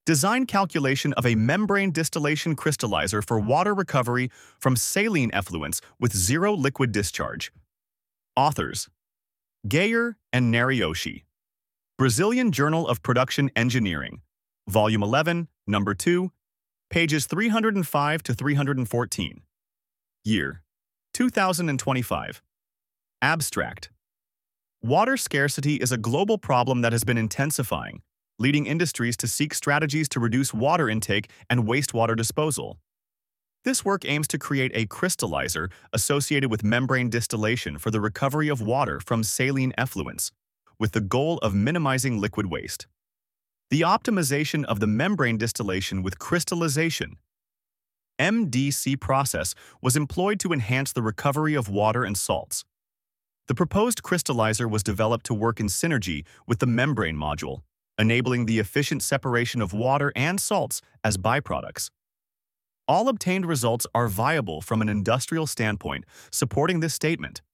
Design calculation of a membrane distillation crystallizer for water recovery from saline effluents with zero liquid discharge. Authors: Gayer and Nariyoshi. Brazilian Journal of Production Engineering, Volume 11, Number 2, pages 305 to 314. Year: 2025. Abstract: Water scarcity is a global problem that has been intensifying, leading industries to seek strategies to reduce water intake and wastewater disposal. This work aims to create a crystallizer associated with membrane distillation for the recovery of water from saline effluents, with the goal of minimizing liquid waste. The optimization of the membrane distillation with crystallization (MDC) process was employed to enhance the recovery of water and salts. The proposed crystallizer was developed to work in synergy with the membrane module, enabling the efficient separation of water and salts as byproducts. All obtained results are viable from an industrial standpoint, supporting this statement.